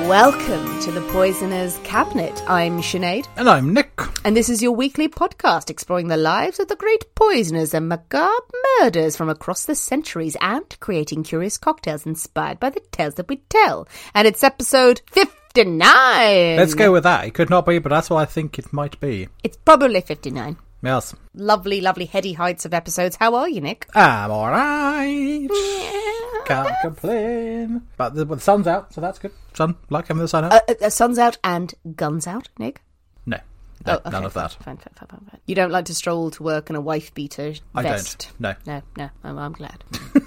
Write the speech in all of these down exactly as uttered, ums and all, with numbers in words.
Welcome to the Poisoner's Cabinet. I'm Sinead. And I'm Nick. And this is your weekly podcast exploring the lives of the great poisoners and macabre murders from across the centuries and creating curious cocktails inspired by the tales that we tell. And it's episode fifty-nine. Let's go with that. It could not be, but that's what I think it might be. It's probably fifty-nine. Yes. Lovely, lovely heady heights of episodes. How are you, Nick? I'm alright. Yeah. Can't complain. But the, the sun's out, so that's good. Sun, like having the sun out. Uh, uh, sun's out and guns out, Nick? No. No, oh, okay, none of fine, that. Fine, fine, fine, fine, fine. You don't like to stroll to work in a wife-beater I vest? don't. No. No, no. I'm, I'm glad.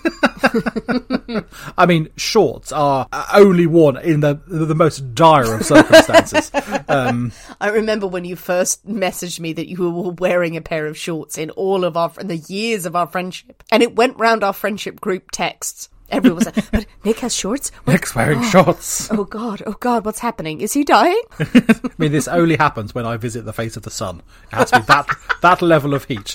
I mean, shorts are only worn in the the most dire of circumstances. um, I remember when you first messaged me that you were wearing a pair of shorts in all of our in the years of our friendship, and it went round our friendship group texts. Everyone was like, "But Nick has shorts. What? Nick's wearing oh, shorts. Oh God! Oh God! What's happening? Is he dying?" I mean, this only happens when I visit the face of the sun. It has to be that that level of heat.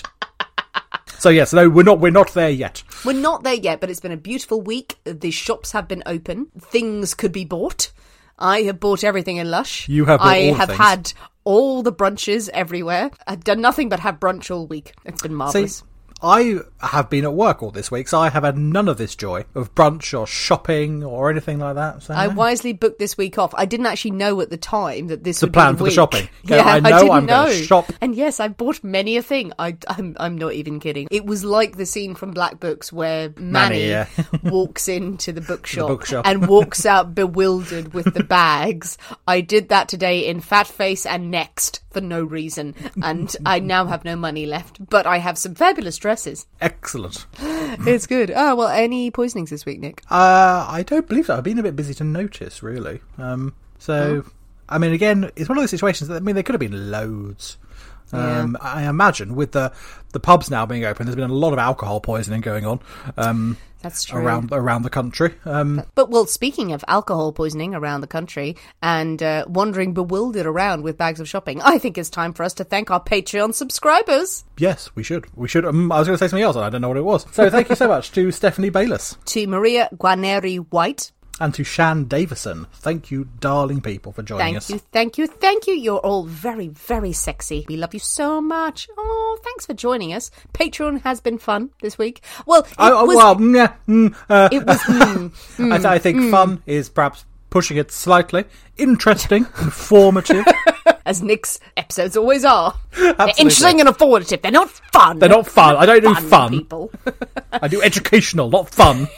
So yes, no, we're not we're not there yet. We're not there yet, but it's been a beautiful week. The shops have been open. Things could be bought. I have bought everything in Lush. You have bought I all have things. had all the brunches everywhere. I've done nothing but have brunch all week. It's been marvellous. See, I have been at work all this week, so I have had none of this joy of brunch or shopping or anything like that. So I no. wisely booked this week off. I didn't actually know at the time that this The would plan be the for the week. shopping. Go, Yeah, I know didn't I'm know. going to shop. And yes, I bought many a thing. I, I'm, I'm not even kidding. It was like the scene from Black Books where Manny, Manny, yeah. walks into the bookshop, The bookshop. and walks out bewildered with the bags. I did that today in Fat Face and Next for no reason. And I now have no money left, but I have some fabulous dresses. Excellent. It's good. Oh, well, any poisonings this week, Nick? Uh, I don't believe so. I've been a bit busy to notice, really. Um, so, Oh. I mean, again, it's one of those situations that, I mean, there could have been loads. Um, Yeah. I imagine with the the pubs now being open, there's been a lot of alcohol poisoning going on. Um, That's true. around around the country. Um, But, well, speaking of alcohol poisoning around the country and uh, wandering bewildered around with bags of shopping, I think it's time for us to thank our Patreon subscribers. yes, we should. We should. Um, I was going to say something else, and I don't know what it was. So, thank you so much to Stephanie Bayliss To Maria Guarneri White, and to Shan Davison. Thank you, darling people, for joining thank us. you, thank you, thank you. You're all very, very sexy. We love you so much. Oh, thanks for joining us. Patreon has been fun this week. Well, it Oh, was... well, mm, mm, uh, it was... Mm, mm, I, th- I think fun is perhaps pushing it slightly. Interesting, informative. as Nick's episodes always are. They're Absolutely. interesting and informative. They're not fun. They're not fun. I don't do fun. people. I do educational, not fun.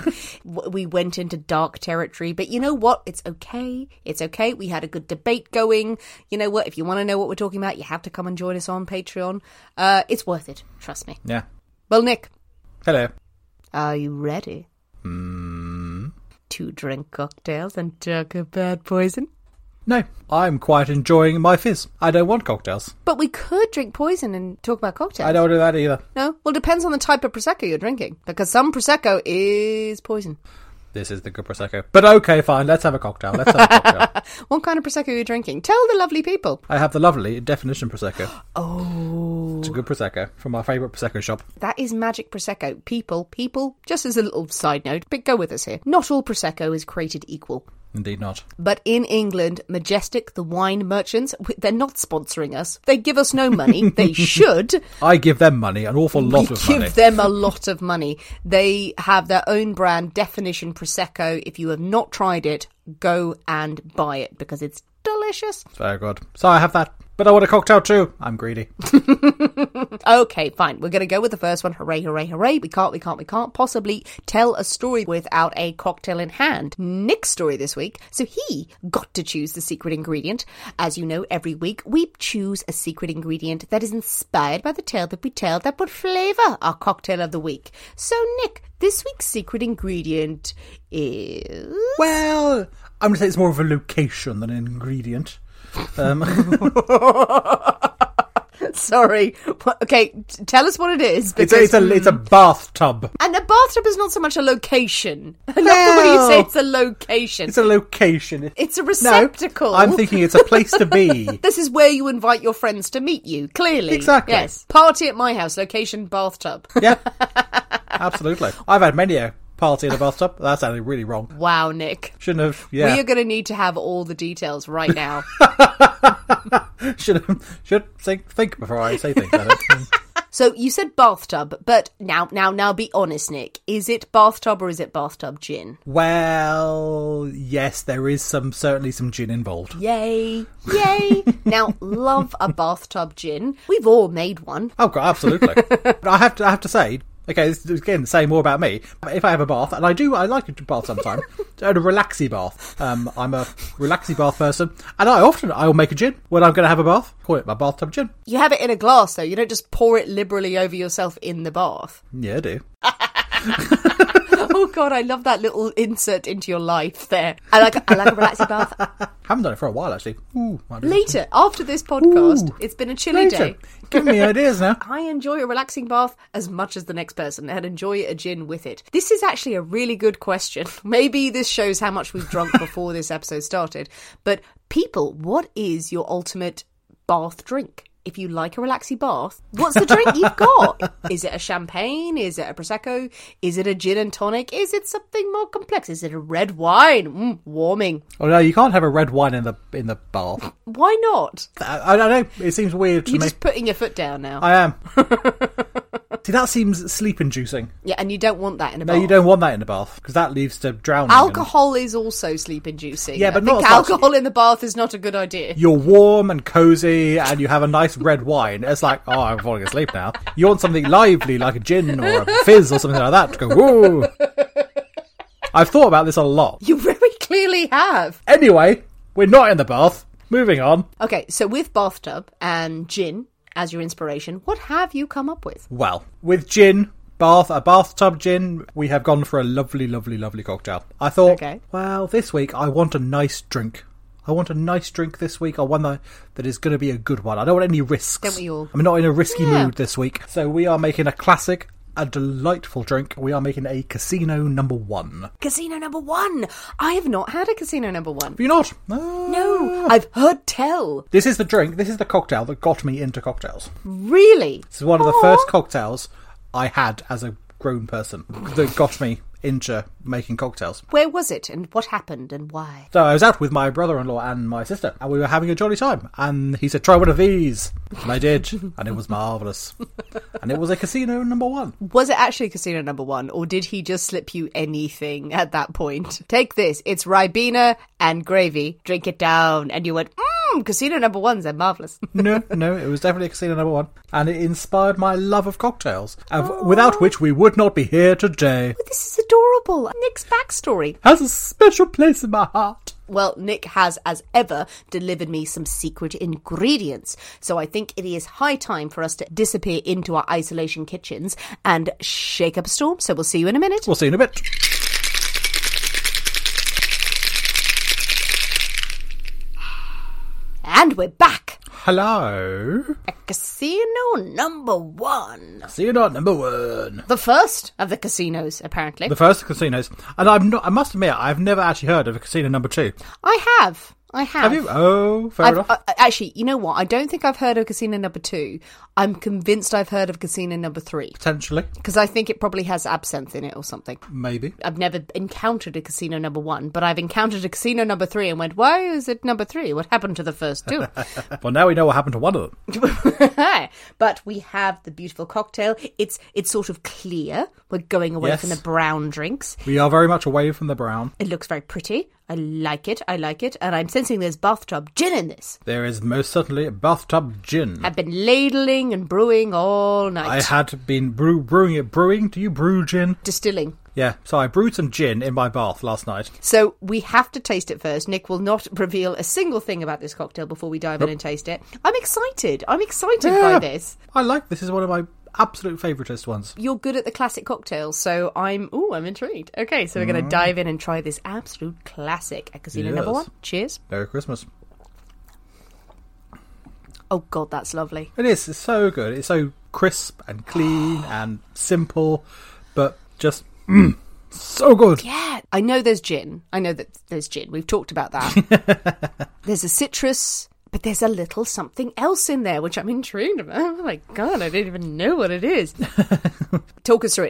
We went into dark territory, but you know what? It's okay. It's okay. We had a good debate going. You know what? If you want to know what we're talking about, you have to come and join us on Patreon. Uh, it's worth it. Trust me. Yeah. Well, Nick, Hello. are you ready Mm, to drink cocktails and talk about poison? no, I'm quite enjoying my fizz. I don't want cocktails. But we could drink poison and talk about cocktails. I don't do that either. No? Well, it depends on the type of Prosecco you're drinking, because some Prosecco is poison. This is the good Prosecco. But okay, fine. Let's have a cocktail. Let's have a cocktail. What kind of Prosecco are you drinking? Tell the lovely people. I have the lovely Definition Prosecco. Oh, It's a good Prosecco from our favourite Prosecco shop. that is magic Prosecco. People, people, just as a little side note, but go with us here. Not all Prosecco is created equal. Indeed not. But in England, Majestic, the wine merchants, they're not sponsoring us. They give us no money. They should. I give them money, an awful lot we of give money. them a lot of money. They have their own brand, Definition Prosecco. If you have not tried it, go and buy it because it's delicious. Very good. So I have that. But I want a cocktail too. I'm greedy. Okay, fine. We're going to go with the first one. Hooray, hooray, hooray. We can't, we can't, we can't possibly tell a story without a cocktail in hand. Nick's story this week. So he got to choose the secret ingredient. As you know, every week we choose a secret ingredient that is inspired by the tale that we tell that would flavour our cocktail of the week. So, Nick, this week's secret ingredient is... Well, I'm going to say it's more of a location than an ingredient. Um, Sorry. Okay, t- tell us what it is. it's, a, it's, a, it's a bathtub. And a bathtub is not so much a location. I love the way Well, you say it's a location. It's a location. It's a receptacle. No, I'm thinking it's a place to be. This is where you invite your friends to meet you, clearly. Exactly. Yes. Party at my house, location bathtub. Yeah, absolutely. I've had many a party in a bathtub. That sounded really wrong. Wow, Nick. Shouldn't have, yeah. We are going to need to have all the details right now. should should think, think before I say things. I don't. So you said bathtub, but now, now, now be honest, Nick. Is it bathtub or is it bathtub gin? Well, yes, there is some certainly some gin involved. Yay. Yay. Now, love a bathtub gin. We've all made one. Oh, God, absolutely. But I have to, I have to say, okay, this is again saying more about me. If I have a bath, and I do, I like a bath sometimes, a relaxy bath. Um, I'm a relaxy bath person, and I often I will make a gin when I'm going to have a bath. Call it my bathtub gin. You have it in a glass, though. You don't just pour it liberally over yourself in the bath. Yeah, I do. Oh God, I love that little insert into your life there. I like, I like a relaxing bath. Haven't done it for a while, actually. Ooh, Later, after this podcast, Ooh, it's been a chilly later. day. Giving me ideas now. I enjoy a relaxing bath as much as the next person and enjoy a gin with it. This is actually a really good question. Maybe this shows how much we've drunk before this episode started. But people, what is your ultimate bath drink? If you like a relaxing bath, what's the drink you've got? Is it a champagne? Is it a Prosecco? Is it a gin and tonic? Is it something more complex? Is it a red wine? Mm, warming. Oh no, you can't have a red wine in the in the bath. Why not? I, I don't know. It seems weird to You're me. You're just putting your foot down now. I am. See, that seems sleep-inducing. Yeah, and you don't want that in a no, bath. No, you don't want that in the bath, because that leads to drowning. Alcohol and... is also sleep-inducing. Yeah, but I not think as alcohol much. in the bath is not a good idea. You're warm and cosy, and you have a nice red wine. It's like, oh, I'm falling asleep now. You want something lively, like a gin or a fizz or something like that, to go, whoa. I've thought about this a lot. You very clearly have. Anyway, we're not in the bath. Moving on. Okay, so with bathtub and gin as your inspiration, what have you come up with? Well, with gin, bath, a bathtub gin, we have gone for a lovely, lovely, lovely cocktail. I thought, okay. well, this week I want a nice drink. I want a nice drink this week. I want that that is going to be a good one. I don't want any risks. Don't we all? I'm not in a risky yeah. mood this week. So we are making a classic, a delightful drink. We are making a Casino Number One. Casino Number One? I have not had a Casino Number One. Have you not? Uh, no, I've heard tell. This is the drink, this is the cocktail that got me into cocktails. Really? This is one of Aww. the first cocktails I had as a grown person that got me into making cocktails. Where was it and what happened and why? So I was out with my brother-in-law and my sister, and we were having a jolly time, and he said, try one of these, and I did, and it was marvellous. And it was a Casino Number One. Was it actually Casino Number One, or did he just slip you anything at that point? Take this, it's Ribena and gravy, drink it down, and you went, mmm, Casino Number Ones, they're marvellous. No, no, it was definitely Casino Number One, and it inspired my love of cocktails, oh. without which we would not be here today. Oh, this is adorable. Nick's backstory has a special place in my heart. Well, Nick has, as ever, delivered me some secret ingredients. So I think it is high time for us to disappear into our isolation kitchens and shake up a storm. So we'll see you in a minute. We'll see you in a bit. And we're back. Hello. A Casino Number One. Casino Number One. The first of the casinos, apparently. The first of the casinos. And I'm not, I must admit, I've never actually heard of a Casino Number Two. I have. I have. Have you? Oh, fair I've, enough. Uh, actually, you know what? I don't think I've heard of Casino Number Two. I'm convinced I've heard of Casino Number Three. Potentially. Because I think it probably has absinthe in it or something. Maybe. I've never encountered a Casino Number One, but I've encountered a Casino Number Three and went, why is it Number Three? What happened to the first two? Well, now we know what happened to one of them. But we have the beautiful cocktail. It's it's sort of clear. We're going away yes. from the brown drinks. We are very much away from the brown. It looks very pretty. I like it. I like it. And I'm sensing there's bathtub gin in this. There is most certainly bathtub gin. I've been ladling and brewing all night. I had been brew- brewing it. Brewing? Do you brew gin? Distilling. Yeah, so I brewed some gin in my bath last night. So we have to taste it first. Nick will not reveal a single thing about this cocktail before we dive nope. in and taste it. I'm excited. I'm excited yeah, by this. I like this. This is one of my absolute favouriteest ones. You're good at the classic cocktails, so I'm ooh, I'm intrigued. Okay, so we're mm. going to dive in and try this absolute classic at Casino yes. Number One. Cheers. Merry Christmas. Oh God, that's lovely. It is. It's so good. It's so crisp and clean and simple, but just mm, so good. Yeah, I know there's gin. I know that there's gin. We've talked about that. There's a citrus. But there's a little something else in there, which I'm intrigued about. Oh my God, I didn't even know what it is. Talk us through it, Nick.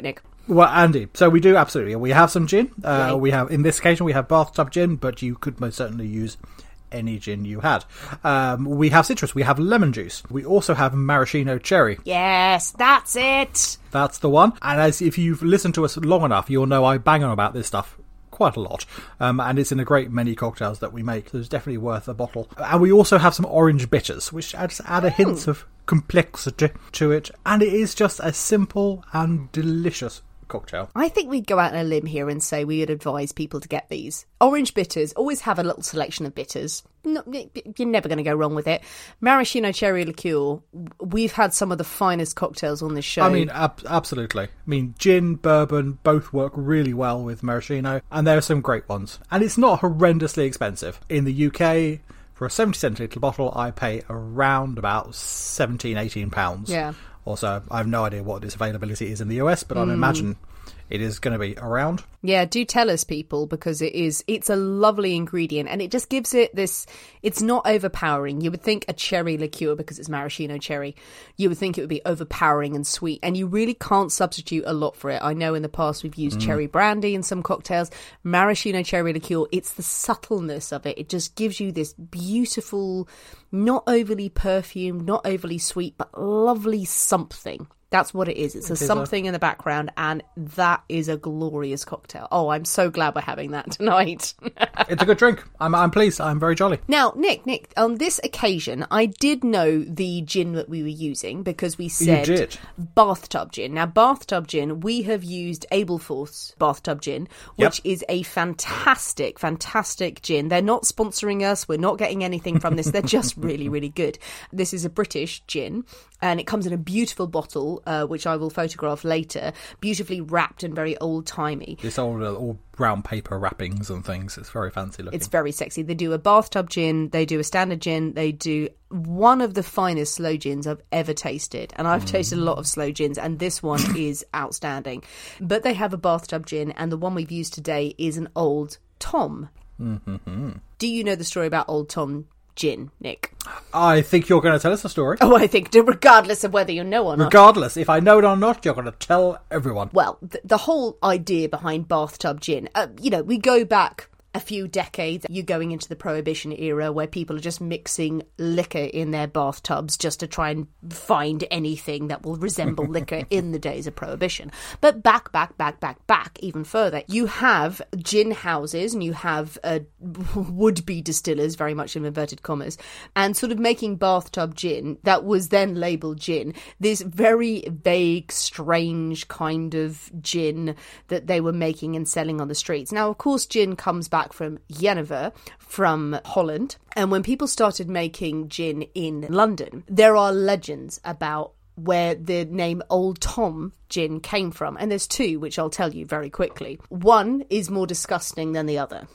Well, Andy, so we do absolutely. We have some gin. Uh, Right. We have, in this occasion, we have bathtub gin, but you could most certainly use any gin you had. Um, we have citrus. We have lemon juice. We also have maraschino cherry. Yes, that's it. That's the one. And as if you've listened to us long enough, you'll know I bang on about this stuff quite a lot. Um, and it's in a great many cocktails that we make. So it's definitely worth a bottle. And we also have some orange bitters, which adds add a hint of complexity to it. And it is just a simple and delicious cocktail. I think we'd go out on a limb here and say we would advise people to get these. Orange bitters always have a little selection of bitters. No, you're never going to go wrong with it. Maraschino cherry liqueur, we've had some of the finest cocktails on this show. I mean, ab- absolutely. I mean, gin, bourbon, both work really well with maraschino, and there are some great ones. And it's not horrendously expensive. In the U K, for a seventy centilitre bottle, I pay around about seventeen, eighteen pounds. Yeah. Also, I have no idea what its availability is in the U S, but I imagine it is going to be around. Yeah, do tell us, people, because it is, it's a lovely ingredient and it just gives it this, it's not overpowering. You would think a cherry liqueur, because it's maraschino cherry, you would think it would be overpowering and sweet, and you really can't substitute a lot for it. I know in the past we've used mm. cherry brandy in some cocktails. Maraschino cherry liqueur, it's the subtleness of it. It just gives you this beautiful, not overly perfumed, not overly sweet, but lovely something. That's what it is. It's a It is something a... in the background, and that is a glorious cocktail. Oh, I'm so glad we're having that tonight. It's a good drink. I'm, I'm pleased. I'm very jolly. Now, Nick, Nick, on this occasion, I did know the gin that we were using because we said You did. bathtub gin. Now, bathtub gin, we have used Abelforth bathtub gin, which Yep. is a fantastic, fantastic gin. They're not sponsoring us. We're not getting anything from this. They're just really, really good. This is a British gin, and it comes in a beautiful bottle, uh, which I will photograph later, beautifully wrapped and very old-timey. This old, uh, all brown paper wrappings and things. It's very fancy looking. It's very sexy. They do a bathtub gin, they do a standard gin, they do one of the finest slow gins I've ever tasted. And I've mm. tasted a lot of slow gins, and this one is outstanding. But they have a bathtub gin, and the one we've used today is an Old Tom. Mm-hmm. Do you know the story about Old Tom gin, Nick? I think you're going to tell us a story. Oh, I think, regardless of whether you know or not. Regardless, if I know it or not, you're going to tell everyone. Well, the, the whole idea behind bathtub gin, uh, you know, we go back a few decades, you're going into the Prohibition era where people are just mixing liquor in their bathtubs just to try and find anything that will resemble liquor in the days of Prohibition. But back, back, back, back, back, even further, you have gin houses and you have uh, would-be distillers, very much in inverted commas, and sort of making bathtub gin that was then labelled gin. This very vague, strange kind of gin that they were making and selling on the streets. Now, of course, gin comes back from Jenever, from Holland. And when people started making gin in London, there are legends about where the name Old Tom gin came from. And there's two, which I'll tell you very quickly. One is more disgusting than the other.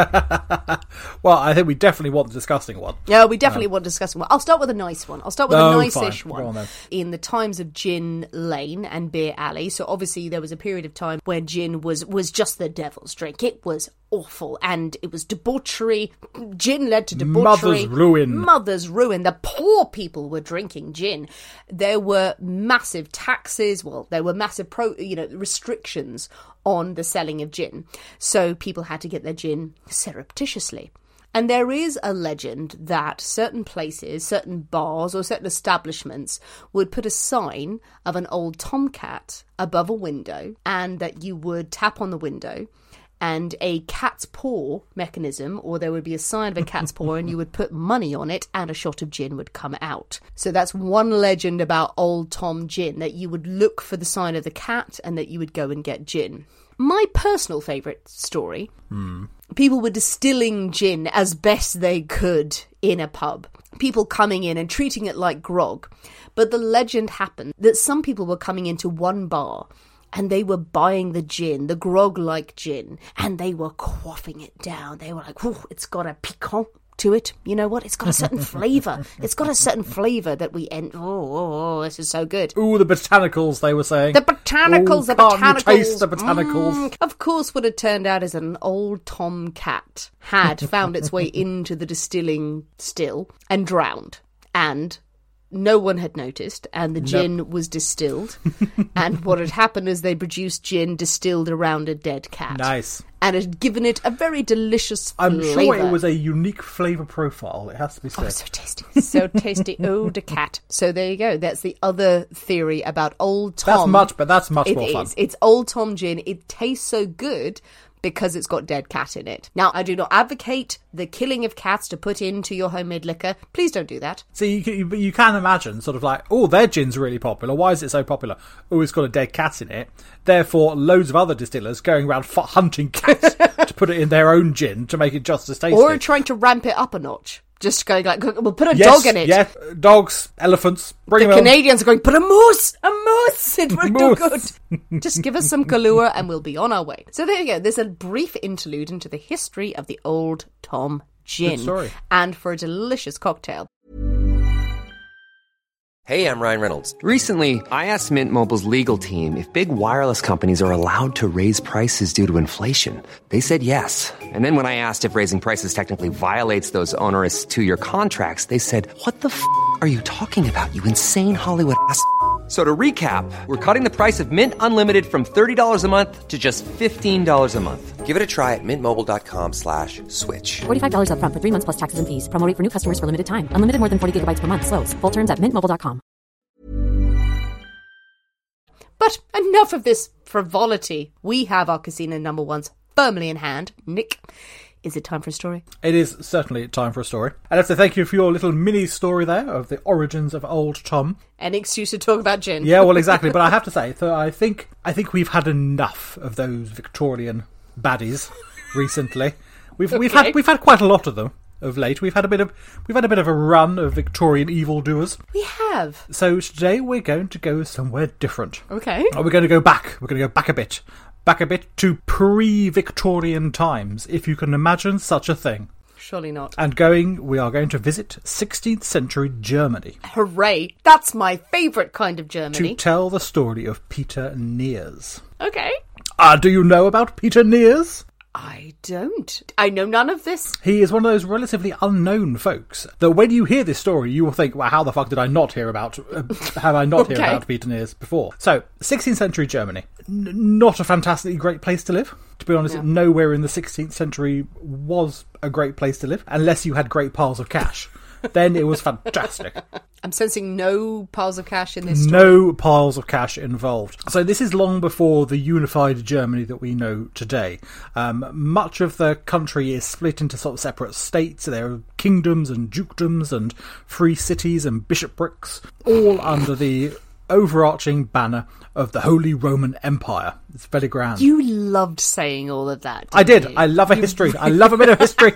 Well, I think we definitely want the disgusting one. Yeah, we definitely um, want a disgusting one. I'll start with a nice one. I'll start with no, a nice-ish fine. one. Go on, then. In the times of Gin Lane and Beer Alley, so obviously there was a period of time where gin was, was just the devil's drink. It was awful, and it was debauchery. Gin led to debauchery. Mother's ruin. Mother's ruin. The poor people were drinking gin. There were massive taxes. Well, there were massive pro, you know, restrictions on the selling of gin. So people had to get their gin surreptitiously. And there is a legend that certain places, certain bars or certain establishments would put a sign of an old tomcat above a window, and that you would tap on the window and a cat's paw mechanism, or there would be a sign of a cat's paw, and you would put money on it and a shot of gin would come out. So that's one legend about Old Tom gin, that you would look for the sign of the cat and that you would go and get gin. My personal favourite story, mm. people were distilling gin as best they could in a pub. People coming in and treating it like grog. But the legend happened that some people were coming into one bar and they were buying the gin, the grog-like gin, and they were quaffing it down. They were like, "Ooh, it's got a piquant to it. You know what? It's got a certain flavour. It's got a certain flavour that we end. Oh, oh, oh, this is so good." Ooh, the botanicals, they were saying. The botanicals, Ooh, the can't botanicals. You taste the botanicals. Mm. Of course, what had turned out is that an old tom cat had found its way into the distilling still and drowned. And no one had noticed, and the gin nope. was distilled. And what had happened is they produced gin distilled around a dead cat. Nice. And had given it a very delicious flavour. I'm sure it was a unique flavour profile, it has to be said. Oh, so tasty. So tasty. Oh, the cat. So there you go. That's the other theory about Old Tom. That's much, but that's much it more is. fun. It's Old Tom gin. It tastes so good because it's got dead cat in it. Now, I do not advocate the killing of cats to put into your homemade liquor. Please don't do that. So you, you, you can imagine sort of like, oh, their gin's really popular. Why is it so popular? Oh, it's got a dead cat in it. Therefore, loads of other distillers going around f- hunting cats to put it in their own gin to make it just as tasty. Or trying to ramp it up a notch. Just going like, we'll put a yes, dog in it. Yeah, dogs, elephants, bring The them Canadians are going, put a moose, a moose, it won't do Moose. good. Just give us some Kahlua and we'll be on our way. So there you go. There's a brief interlude into the history of the Old Tom gin. Good story. And for a delicious cocktail. Hey, I'm Ryan Reynolds. Recently, I asked Mint Mobile's legal team if big wireless companies are allowed to raise prices due to inflation. They said yes. And then when I asked if raising prices technically violates those onerous two-year contracts, they said, what the f*** are you talking about, you insane Hollywood ass f- So to recap, we're cutting the price of Mint Unlimited from thirty dollars a month to just fifteen dollars a month. Give it a try at mintmobile.com slash switch. forty-five dollars up front for three months plus taxes and fees. Promo rate for new customers for limited time. Unlimited more than forty gigabytes per month. Slows full terms at mint mobile dot com. But enough of this frivolity. We have our casino number ones firmly in hand. Nick, is it time for a story? It is certainly time for a story. I'd have to thank you for your little mini story there of the origins of Old Tom. An excuse to talk about gin. Yeah, well, exactly. But I have to say, th- I think I think we've had enough of those Victorian baddies recently. We've Okay. we've had we've had quite a lot of them of late. We've had a bit of we've had a bit of a run of Victorian evildoers. We have. So today we're going to go somewhere different. Okay. Uh, We're going to go back. We're going to go back a bit. Back a bit to pre-Victorian times, if you can imagine such a thing. Surely not. And going, we are going to visit sixteenth century Germany Hooray. That's my favourite kind of Germany. to tell the story of Peter Neers. Okay. Ah, do you know about Peter Neers? I don't. I know none of this. He is one of those relatively unknown folks that when you hear this story, you will think, well, how the fuck did I not hear about, uh, have I not heard Okay. about Peter Neers before? So, sixteenth century Germany. N- not a fantastically great place to live. To be honest, Yeah. nowhere in the sixteenth century was a great place to live, unless you had great piles of cash. Then it was fantastic. I'm sensing no piles of cash in this story. No piles of cash involved. So this is long before the unified Germany that we know today. Um, much of the country is split into sort of separate states. There are kingdoms and dukedoms and free cities and bishoprics, all under the overarching banner of the Holy Roman Empire. It's very grand. You loved saying all of that. I did. didn't you? I love a history. I love a bit of history.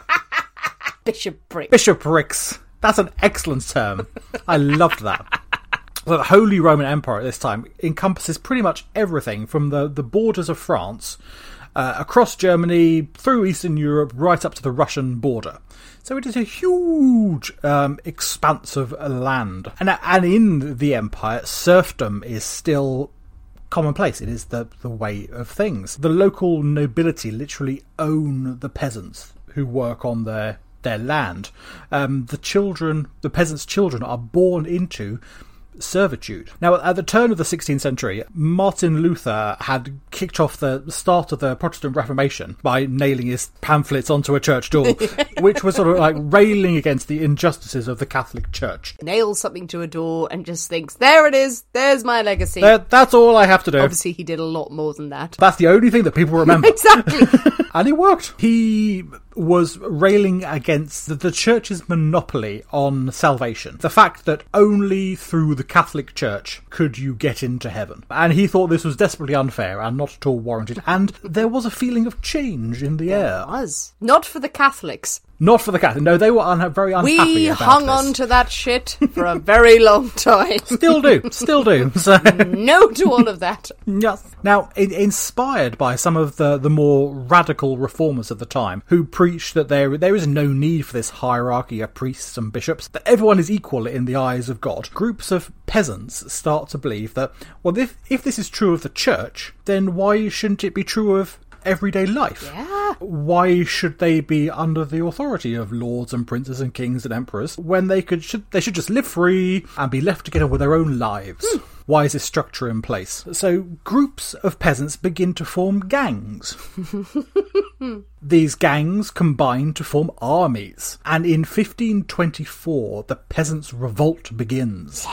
Bishopric. Bishoprics. That's an excellent term. I loved that. So the Holy Roman Empire at this time encompasses pretty much everything from the, the borders of France, uh, across Germany, through Eastern Europe, right up to the Russian border. So it is a huge um, expanse of land. And, and in the empire, serfdom is still commonplace. It is the, the way of things. The local nobility literally own the peasants who work on their their land. Um, the children, the peasants' children, are born into servitude. Now, at the turn of the sixteenth century, Martin Luther had kicked off the start of the Protestant Reformation by nailing his pamphlets onto a church door, which was sort of like railing against the injustices of the Catholic Church. Nails something to a door and just thinks, there it is, there's my legacy. That, that's all I have to do. Obviously, he did a lot more than that. That's the only thing that people remember. Exactly. And it worked. He was railing against the, the church's monopoly on salvation. The fact that only through the Catholic Church could you get into heaven. And he thought this was desperately unfair and not at all warranted. And there was a feeling of change in the air. It was. Not for the Catholics. Not for the Catholic. No, they were un- very unhappy We about hung this. on to that shit for a very long time. Still do. Still do. So... No to all of that. Yes. Now, in, inspired by some of the, the more radical reformers of the time, who preached that there there is no need for this hierarchy of priests and bishops, that everyone is equal in the eyes of God, groups of peasants start to believe that, well, if, if this is true of the church, then why shouldn't it be true of everyday life. Yeah. Why should they be under the authority of lords and princes and kings and emperors when they could should they should just live free and be left to get on with their own lives? Hmm. Why is this structure in place? So groups of peasants begin to form gangs. These gangs combine to form armies. And in fifteen twenty-four, the peasants' revolt begins.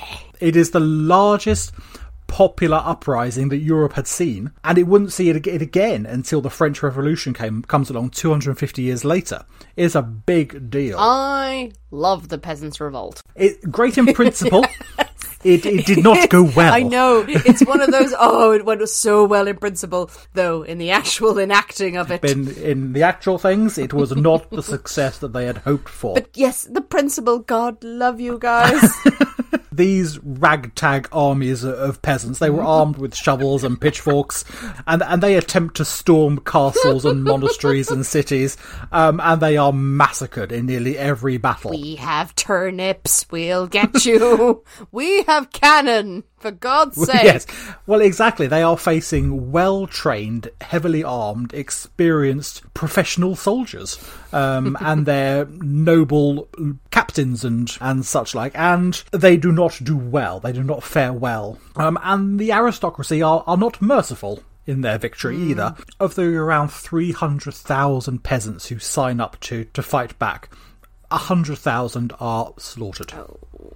It is the largest popular uprising that Europe had seen, and it wouldn't see it again until the French Revolution came comes along two hundred fifty years later. It's a big deal. I love the Peasants' Revolt. It, great in principle. It, it did not go well. I know. It's one of those, oh, it went so well in principle, though in the actual enacting of it. In, in the actual things, it was not the success that they had hoped for. But yes, the principle, God love you guys. These ragtag armies of peasants, they were armed with shovels and pitchforks, and and they attempt to storm castles and monasteries and cities, um, and they are massacred in nearly every battle. We have turnips, we'll get you. We have cannon, for God's sake. Yes, well, exactly. They are facing well-trained, heavily armed, experienced professional soldiers, um, and their noble captains and, and such like, and they do not do well. They do not fare well. Um, and the aristocracy are, are not merciful in their victory mm. either. Of the around three hundred thousand peasants who sign up to, to fight back, one hundred thousand are slaughtered. Oh.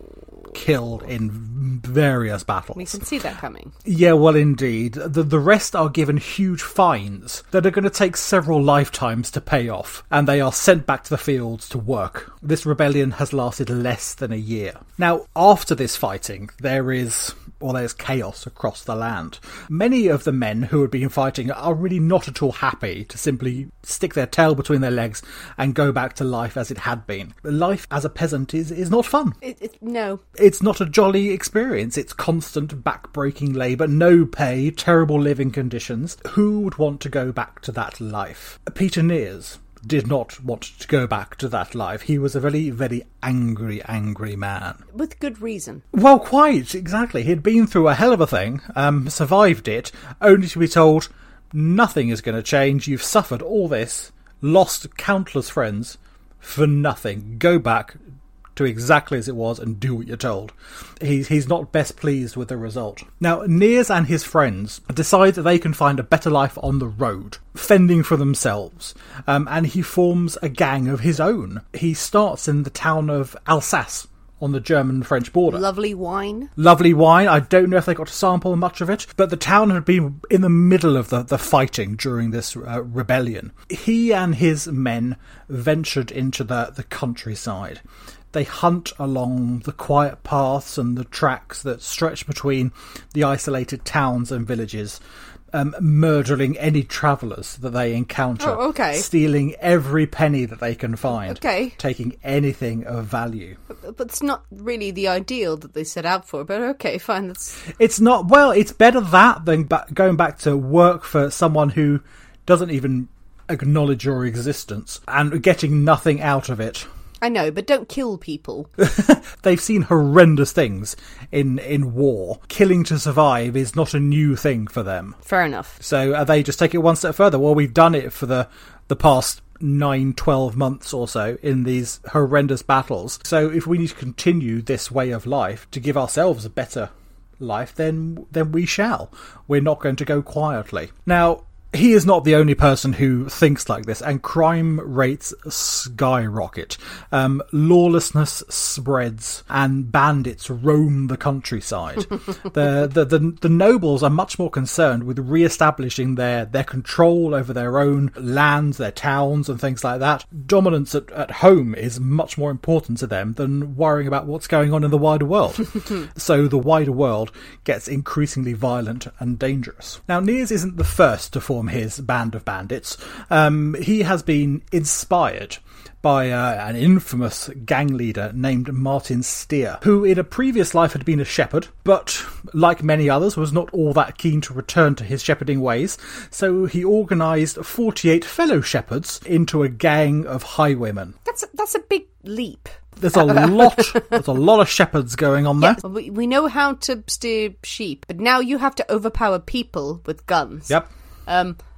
Killed in various battles. We can see that coming. Yeah, well, indeed. The, the rest are given huge fines that are going to take several lifetimes to pay off, and they are sent back to the fields to work. This rebellion has lasted less than a year. Now, after this fighting, there is... or there's chaos across the land. Many of the men who had been fighting are really not at all happy to simply stick their tail between their legs and go back to life as it had been. Life as a peasant is, is not fun. It, it, no. It's not a jolly experience. It's constant back-breaking labour, no pay, terrible living conditions. Who would want to go back to that life? Peter Nears did not want to go back to that life. He was a very, very angry, angry man. With good reason. Well, quite, exactly. He'd been through a hell of a thing, um, survived it, only to be told, nothing is going to change. You've suffered all this, lost countless friends, for nothing. Go back to exactly as it was and do what you're told. He's, he's not best pleased with the result. Now, Nears and his friends decide that they can find a better life on the road, fending for themselves, um, and he forms a gang of his own. He starts in the town of Alsace, on the German-French border. Lovely wine. Lovely wine. I don't know if they got to sample much of it, but the town had been in the middle of the, the fighting during this uh, rebellion. He and his men ventured into the, the countryside. They hunt along the quiet paths and the tracks that stretch between the isolated towns and villages, um, murdering any travellers that they encounter, oh, okay. stealing every penny that they can find, okay. taking anything of value. But, but it's not really the ideal that they set out for, but okay, fine. That's... It's not, well, it's better that than ba- going back to work for someone who doesn't even acknowledge your existence and getting nothing out of it. I know, but don't kill people. They've seen horrendous things in, in war. Killing to survive is not a new thing for them. Fair enough. So uh, they just take it one step further. Well, we've done it for the, the past nine, twelve months or so in these horrendous battles. So if we need to continue this way of life to give ourselves a better life, then then we shall. We're not going to go quietly. Now, he is not the only person who thinks like this, and crime rates skyrocket. Um, lawlessness spreads, and bandits roam the countryside. the, the, the the nobles are much more concerned with re-establishing their, their control over their own lands, their towns, and things like that. Dominance at, at home is much more important to them than worrying about what's going on in the wider world. So the wider world gets increasingly violent and dangerous. Now, Nears isn't the first to form his band of bandits. Um, he has been inspired by uh, an infamous gang leader named Martin Steer, who in a previous life had been a shepherd, but like many others was not all that keen to return to his shepherding ways, so he organised forty-eight fellow shepherds into a gang of highwaymen. That's a, that's a big leap. There's a lot there's a lot of shepherds going on there. Yes, we, we know how to steer sheep, but now you have to overpower people with guns. Yep. Um,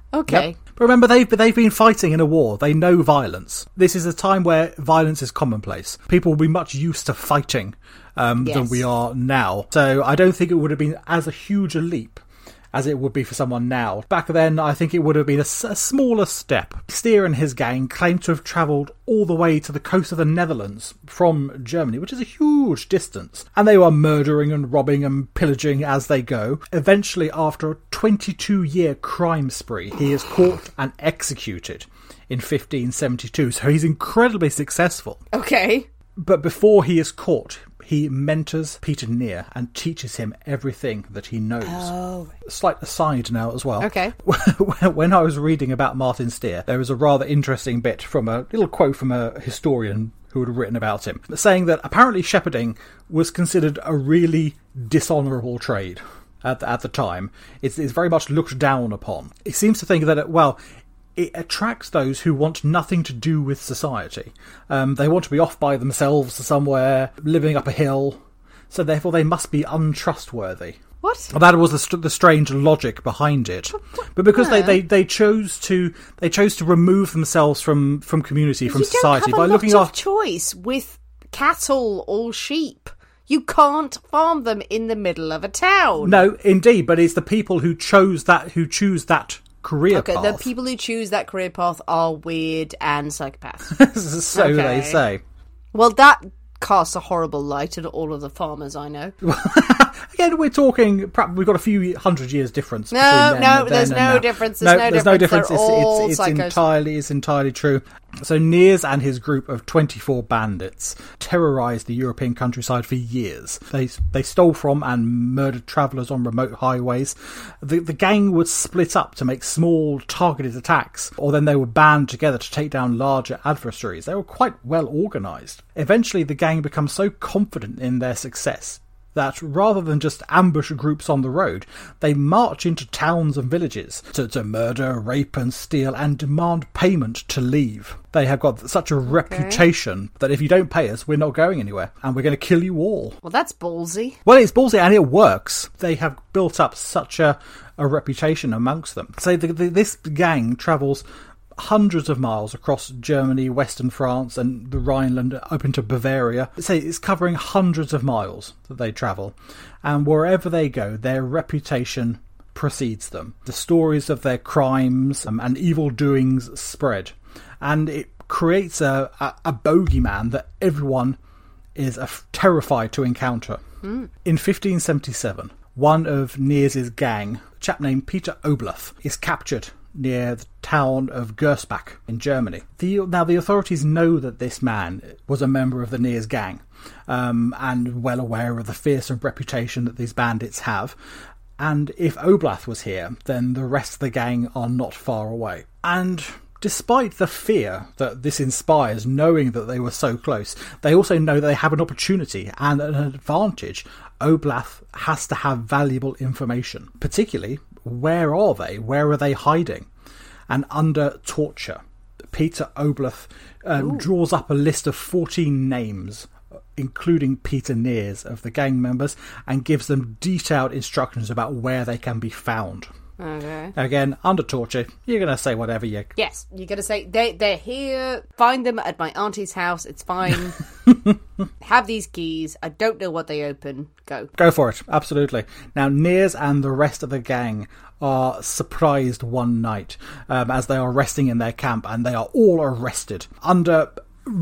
Okay. Yep. But remember, they've, they've been fighting in a war. They know violence. This is a time where violence is commonplace. People will be much used to fighting um, yes. than we are now. So I don't think it would have been as a huge a leap as it would be for someone now. Back then, I think it would have been a, a smaller step. Steer and his gang claimed to have travelled all the way to the coast of the Netherlands from Germany, which is a huge distance. And they were murdering and robbing and pillaging as they go. Eventually, after a twenty-two year crime spree, he is caught and executed in fifteen seventy-two. So he's incredibly successful. Okay. But before he is caught, he mentors Peter Neer and teaches him everything that he knows. Oh. Slight aside now as well. Okay. When I was reading about Martin Steer, there was a rather interesting bit from a little quote from a historian who had written about him, saying that apparently shepherding was considered a really dishonourable trade at the, at the time. It's, it's very much looked down upon. He seems to think that, it, well... it attracts those who want nothing to do with society. Um, they want to be off by themselves somewhere, living up a hill, so therefore they must be untrustworthy. What? That was the, the strange logic behind it. But because Yeah. they, they, they chose to they chose to remove themselves from, from community, from you society don't by have a looking lot of after. choice with cattle or sheep. You can't farm them in the middle of a town. No, indeed, but it's the people who chose that who choose that career Okay, path. the people who choose that career path are weird and psychopaths. so Okay. they say. Well, that casts a horrible light on all of the farmers I know. Again, we're talking, perhaps we've got a few hundred years difference. No, between then, no, then there's and no now. difference, there's no there's no difference, difference. they're It's, all it's, it's psychos. entirely, it's entirely true. So Niers and his group of twenty-four bandits terrorised the European countryside for years. They they stole from and murdered travellers on remote highways. The, the gang would split up to make small targeted attacks, or then they would band together to take down larger adversaries. They were quite well organised. Eventually, the gang becomes so confident in their success that rather than just ambush groups on the road, they march into towns and villages to, to murder, rape and steal and demand payment to leave. They have got such a reputation that if you don't pay us, we're not going anywhere and we're going to kill you all. Well, that's ballsy. Well, it's ballsy and it works. They have built up such a, a reputation amongst them. So the, the, this gang travels hundreds of miles across Germany, Western France and the Rhineland up into Bavaria. Say it's covering hundreds of miles that they travel, and wherever they go their reputation precedes them. The stories of their crimes um, and evil doings spread, and it creates a, a, a bogeyman that everyone is uh, terrified to encounter. Mm. In fifteen seventy-seven, one of Niers's gang, a chap named Peter Oblath, is captured near the town of Gersbach in Germany. The, now, the authorities know that this man was a member of the Niers gang, um, and well aware of the fearsome reputation that these bandits have. And if Oblath was here, then the rest of the gang are not far away. And despite the fear that this inspires, knowing that they were so close, they also know that they have an opportunity and an advantage. Oblath has to have valuable information, particularly where are they? Where are they hiding? And under torture, Peter Oblath um, draws up a list of fourteen names, including Peter Niers, of the gang members, and gives them detailed instructions about where they can be found. Okay. Again, under torture, you're going to say whatever you... Yes, you're going to say, they, they're here, find them at my auntie's house, it's fine. Have these keys, I don't know what they open, go. Go for it, absolutely. Now, Niers and the rest of the gang are surprised one night um, as they are resting in their camp, and they are all arrested under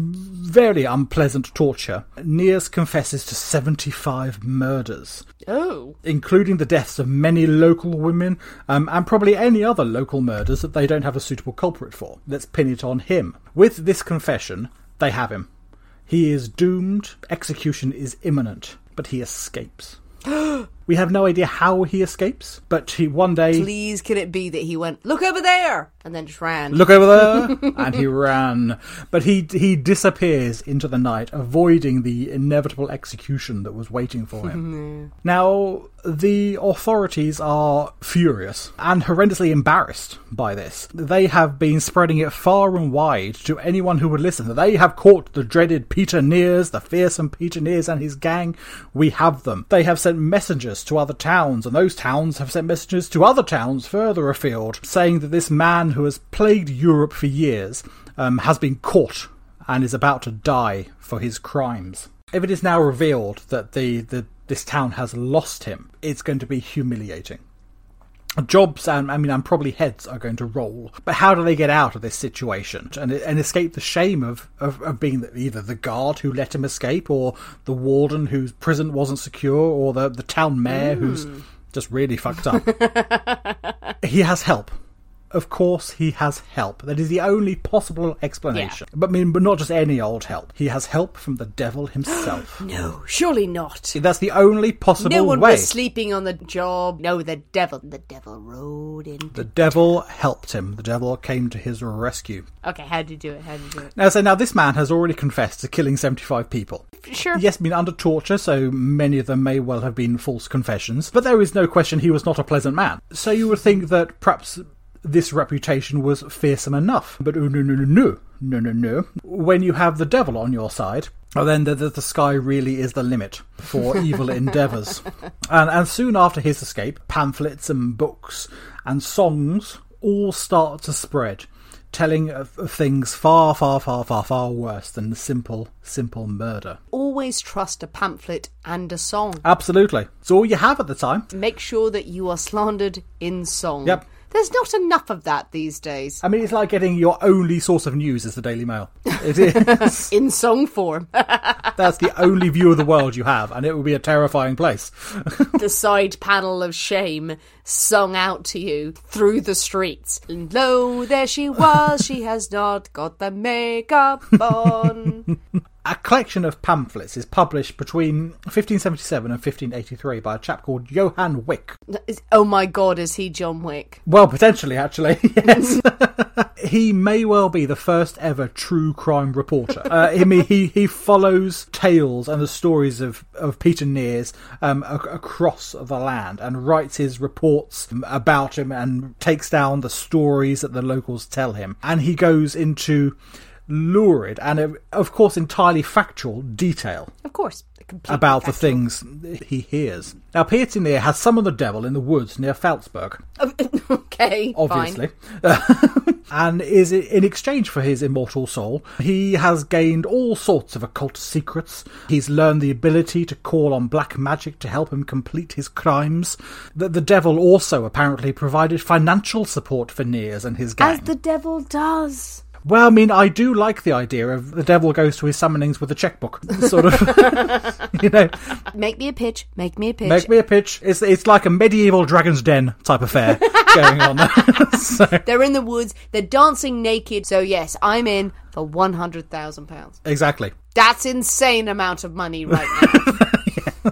very unpleasant torture. Niers confesses to seventy-five murders. Oh. Including the deaths of many local women, um, and probably any other local murders that they don't have a suitable culprit for. Let's pin it on him. With this confession, they have him. He is doomed, execution is imminent, but he escapes. We have no idea how he escapes, but he one day... Please, can it be that he went, look over there, and then just ran? Look over there, and he ran. But he he disappears into the night, avoiding the inevitable execution that was waiting for him. Now, the authorities are furious and horrendously embarrassed by this. They have been spreading it far and wide to anyone who would listen. They have caught the dreaded Peter Niers, the fearsome Peter Niers and his gang. We have them. They have sent messengers messengers to other towns, and those towns have sent messengers to other towns further afield, saying that this man who has plagued Europe for years um, has been caught and is about to die for his crimes. If it is now revealed that the, the this town has lost him, it's going to be humiliating. Jobs and I mean, and probably heads are going to roll. But how do they get out of this situation and and escape the shame of, of, of being either the guard who let him escape, or the warden whose prison wasn't secure, or the, the town mayor mm. who's just really fucked up? He has help. Of course he has help. That is the only possible explanation. Yeah. But I mean, but not just any old help. He has help from the devil himself. No, surely not. That's the only possible way. No one way. was sleeping on the job. No, the devil. The devil rode in. The devil helped him. The devil came to his rescue. Okay, how did you do it? How did you do it? Now, so now this man has already confessed to killing seventy-five people. Sure. Yes, been under torture, so many of them may well have been false confessions. But there is no question he was not a pleasant man. So you would think that perhaps this reputation was fearsome enough. But oh, no, no, no, no, no, no, no. When you have the devil on your side, well, then the, the, the sky really is the limit for evil endeavours. And, and soon after his escape, pamphlets and books and songs all start to spread, telling of, of things far, far, far, far, far worse than simple, simple murder. Always trust a pamphlet and a song. Absolutely. It's all you have at the time. Make sure that you are slandered in song. Yep. There's not enough of that these days. I mean, it's like getting your only source of news is the Daily Mail. It is. In song form. That's the only view of the world you have, and it will be a terrifying place. The side panel of shame sung out to you through the streets. And lo, there she was, she has not got the makeup on. A collection of pamphlets is published between fifteen seventy-seven and fifteen eighty-three by a chap called Johann Wick. Oh my god, is he John Wick? Well, potentially, actually, yes. He may well be the first ever true crime reporter. Uh, I mean, he, he follows tales and the stories of, of Peter Nears um, a- across the land and writes his reports about him and takes down the stories that the locals tell him. And he goes into lurid and, of course, entirely factual detail. Of course. About factual. the things he hears. Now, Peter Near has summoned the devil in the woods near Pfalzburg. Okay, obviously. And is in exchange for his immortal soul, he has gained all sorts of occult secrets. He's learned the ability to call on black magic to help him complete his crimes. The, the devil also apparently provided financial support for Nears and his gang. As the devil does. Well, I mean, I do like the idea of the devil goes to his summonings with a checkbook, sort of, you know. Make me a pitch, make me a pitch. Make me a pitch. It's it's like a medieval Dragon's Den type affair going on. So. They're in the woods, they're dancing naked, so yes, I'm in for one hundred thousand pounds. Exactly. That's insane amount of money right now.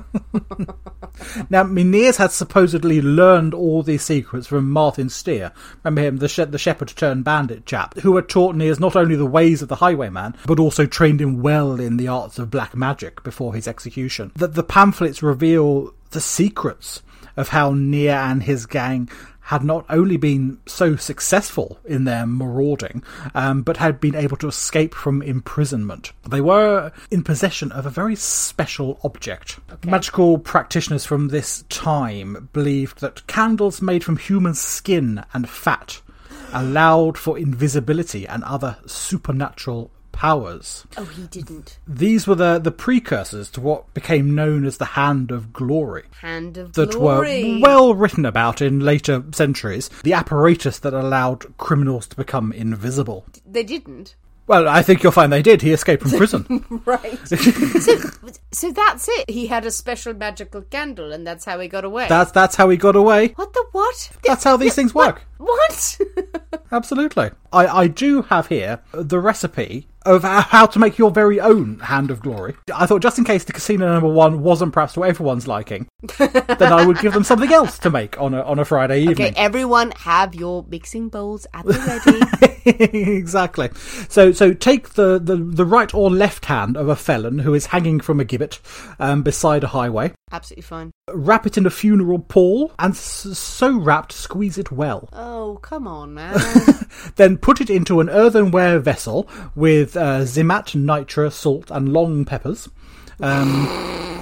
Now, Nears had supposedly learned all these secrets from Martin Steer. Remember him, the, she- the shepherd-turned-bandit chap, who had taught Nears not only the ways of the highwayman, but also trained him well in the arts of black magic before his execution. That the pamphlets reveal the secrets of how Near and his gang had not only been so successful in their marauding, um, but had been able to escape from imprisonment. They were in possession of a very special object. Okay. Magical practitioners from this time believed that candles made from human skin and fat allowed for invisibility and other supernatural powers. Oh, he didn't. These were the, the precursors to what became known as the Hand of Glory. Hand of that Glory. Were well written about in later centuries. The apparatus that allowed criminals to become invisible. They didn't. Well, I think you'll find they did. He escaped from prison. Right. so, so that's it. He had a special magical candle, and that's how he got away. That's that's how he got away. What the what? That's how these things work. What? Absolutely. I, I do have here the recipe of how to make your very own Hand of Glory. I thought just in case the casino number one wasn't perhaps to everyone's liking, then I would give them something else to make on a on a Friday evening. Okay, everyone have your mixing bowls at the ready. Exactly. So so take the, the, the right or left hand of a felon who is hanging from a gibbet um, beside a highway. Absolutely fine. Wrap it in a funeral pall and s- so wrapped, squeeze it well. Oh, come on, man. Then put it into an earthenware vessel with uh, zimat, nitra, salt and long peppers. Um,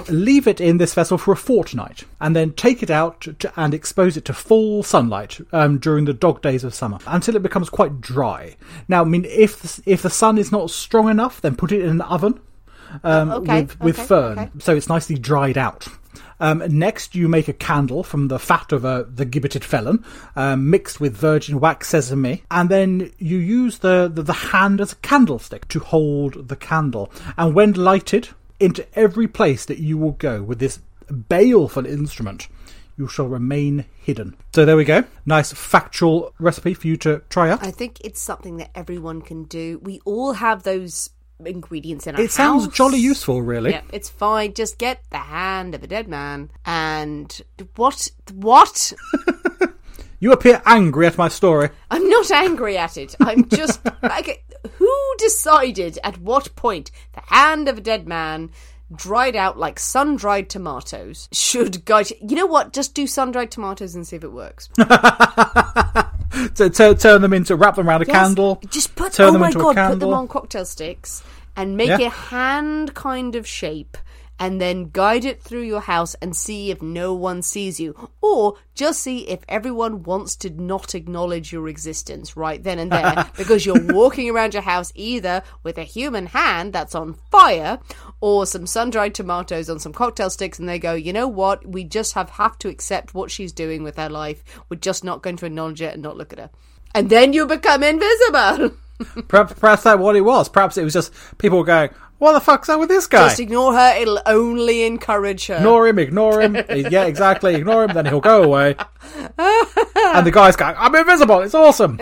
leave it in this vessel for a fortnight, and then take it out to, and expose it to full sunlight um, during the dog days of summer, until it becomes quite dry. Now, I mean, if, if the sun is not strong enough, then put it in an oven um, okay, with, with okay, fern, okay. so it's nicely dried out. Um, next, you make a candle from the fat of uh, the gibbeted felon, um, mixed with virgin wax sesame, and then you use the, the, the hand as a candlestick to hold the candle. And when lighted, into every place that you will go with this baleful instrument, you shall remain hidden. So there we go. Nice factual recipe for you to try out. I think it's something that everyone can do. We all have those ingredients in our It sounds house. jolly useful, really. Yeah, it's fine. Just get the hand of a dead man and what? What? You appear angry at my story. I'm not angry at it. I'm just like, who decided at what point the hand of a dead man, dried out like sun-dried tomatoes, should guide you? You know what? Just do sun-dried tomatoes and see if it works. So t- turn them into, wrap them around a Yes. candle. Just put, turn oh them my into god, a candle. put them on cocktail sticks and make Yeah. a hand kind of shape, and then guide it through your house and see if no one sees you, or just see if everyone wants to not acknowledge your existence right then and there, because you're walking around your house either with a human hand that's on fire or some sun-dried tomatoes on some cocktail sticks, and they go, you know what, we just have, have to accept what she's doing with her life. We're just not going to acknowledge it and not look at her. And then you become invisible. Perhaps, perhaps that's what it was. Perhaps it was just people going, what the fuck's up with this guy? Just ignore her, it'll only encourage her. Ignore him, ignore him. Yeah, exactly. Ignore him, then he'll go away. And the guy's going, I'm invisible, it's awesome.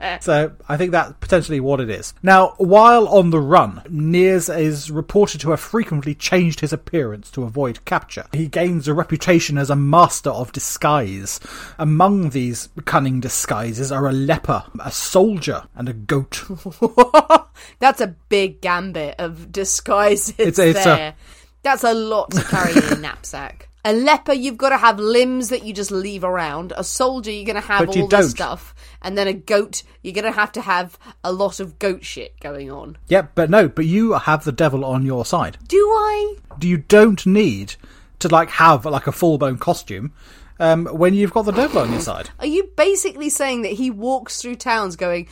So I think that's potentially what it is. Now, while on the run, Niers is reported to have frequently changed his appearance to avoid capture. He gains a reputation as a master of disguise. Among these cunning disguises are a leper, a soldier, and a goat. That's a big gambit of disguises It's- it's a- there. That's a lot to carry in a knapsack. A leper, you've got to have limbs that you just leave around. A soldier, you're going to have But you all this don't. stuff. And then a goat, you're going to have to have a lot of goat shit going on. Yep, but no, but you have the devil on your side. Do I? You don't need to like have like a full-blown costume um, when you've got the devil on your side. Are you basically saying that he walks through towns going,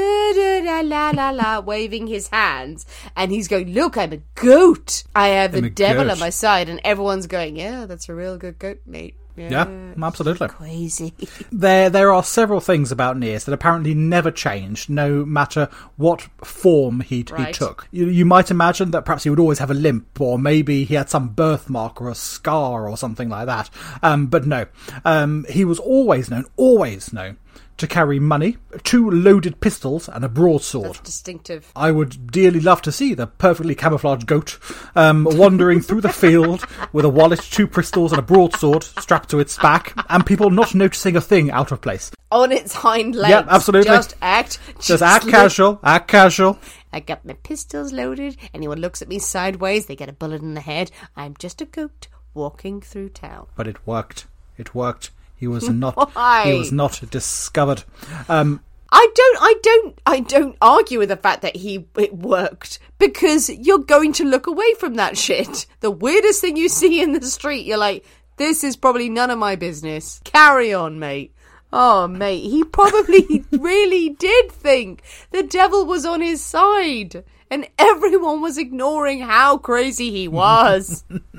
da-da-da-la-la-la, waving his hands, and he's going, look, I'm a goat. I have I'm the a devil goat." on my side, and everyone's going, yeah, that's a real good goat, mate. Yeah, absolutely. Crazy. There there are several things about Niers that apparently never changed, no matter what form he, he Right. took. You, you might imagine that perhaps he would always have a limp, or maybe he had some birthmark or a scar or something like that. Um, but no, um, he was always known, always known, to carry money, two loaded pistols, and a broadsword. That's distinctive. I would dearly love to see the perfectly camouflaged goat um, wandering through the field with a wallet, two pistols, and a broadsword strapped to its back, and people not noticing a thing out of place. On its hind legs. Yep, absolutely. Just act. Just act look- casual, act casual. I got my pistols loaded. Anyone looks at me sideways, they get a bullet in the head. I'm just a goat walking through town. But it worked. It worked. He was not. Why? He was not discovered. Um, I don't, I don't, I don't argue with the fact that he it worked, because you're going to look away from that shit. The weirdest thing you see in the street, you're like, this is probably none of my business. Carry on, mate. Oh, mate, he probably really did think the devil was on his side, and everyone was ignoring how crazy he was.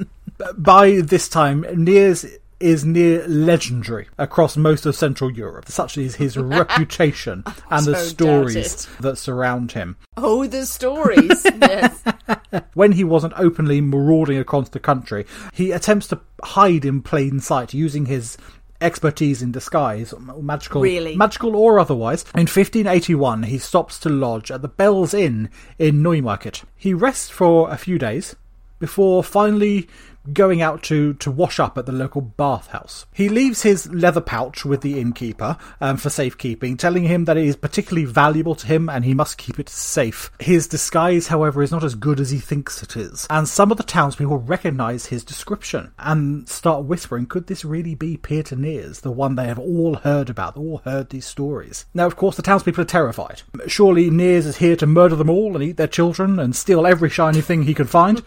by this time, Niers is near legendary across most of Central Europe. Such is his reputation and the so stories doubt it. that surround him. Oh, the stories. Yes. When he wasn't openly marauding across the country, he attempts to hide in plain sight using his expertise in disguise, magical, Really? magical or otherwise. In fifteen eighty-one, he stops to lodge at the Bell's Inn in Neumarkt. He rests for a few days before finally going out to, to wash up at the local bathhouse. He leaves his leather pouch with the innkeeper um, for safekeeping, telling him that it is particularly valuable to him and he must keep it safe. His disguise, however, is not as good as he thinks it is, and some of the townspeople recognise his description and start whispering, could this really be Peter Niers, the one they have all heard about, all heard these stories? Now, of course, the townspeople are terrified. Surely Niers is here to murder them all and eat their children and steal every shiny thing he can find.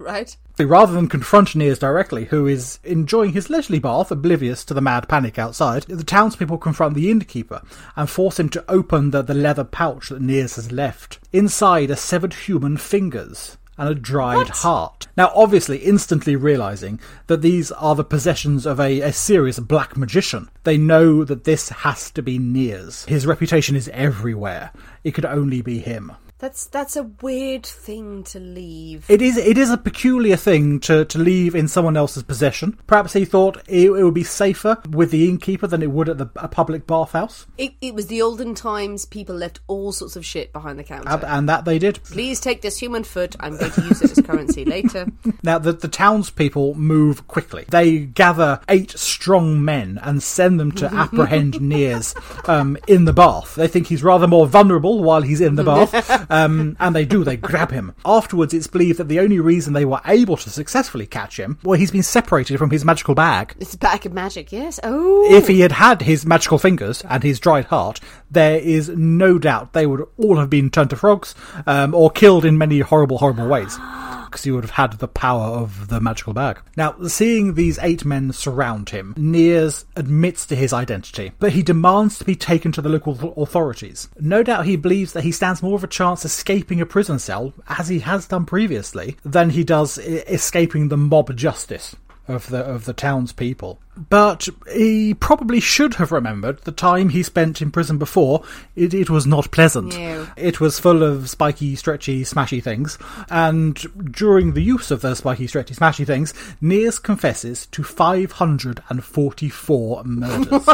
Right. Rather than confront Nears directly, who is enjoying his leisurely bath, oblivious to the mad panic outside, the townspeople confront the innkeeper and force him to open the, the leather pouch that Nears has left. Inside are severed human fingers and a dried What? heart. Now, obviously, instantly realising that these are the possessions of a, a serious black magician, they know that this has to be Nears. His reputation is everywhere. It could only be him. That's that's a weird thing to leave. It is it is a peculiar thing to, to leave in someone else's possession. Perhaps he thought it, it would be safer with the innkeeper than it would at the, a public bathhouse. It, it was the olden times. People left all sorts of shit behind the counter. And, and that they did. Please take this human foot. I'm going to use it as currency later. Now, the, the townspeople move quickly. They gather eight strong men and send them to apprehend Nears um, in the bath. They think he's rather more vulnerable while he's in the bath. Um, and they do, they grab him. Afterwards, it's believed that the only reason they were able to successfully catch him, well, he's been separated from his magical bag. It's a bag of magic, yes. Oh. If he had had his magical fingers and his dried heart, there is no doubt they would all have been turned to frogs, um, or killed in many horrible, horrible ways. Because he would have had the power of the magical bag. Now, seeing these eight men surround him, Nears admits to his identity, but he demands to be taken to the local authorities. No doubt he believes that he stands more of a chance escaping a prison cell, as he has done previously, than he does I- escaping the mob justice of the of the townspeople. But he probably should have remembered the time he spent in prison before. It, it was not pleasant. No. It was full of spiky, stretchy, smashy things. And during the use of those spiky, stretchy, smashy things, Nears confesses to five hundred forty-four murders.